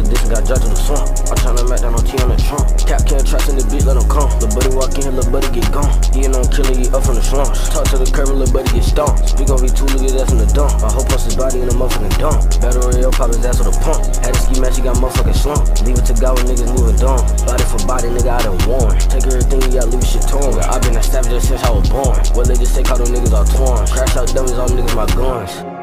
this and got dropped to the swamp. I'm tryna mac down on T on the trunk. Cap can traps in the bitch, let him come. Lil' buddy walk in here, lil' buddy get gone. He ain't on killer, he up from the slums. Talk to the curb, lil' buddy get stomped. Speak on V2, look at that from the dump. I hope post his body in the motherfucking dump. Battle Royale, pop his ass with a pump. Had a ski match, he got motherfucking slump. Leave it to God when niggas moving dumb. Body for body, nigga, I done worn. Take everything, you gotta leave shit torn. I been a savage since I was born. What they just say, call them niggas all torn. Crash out dummies, all niggas my guns.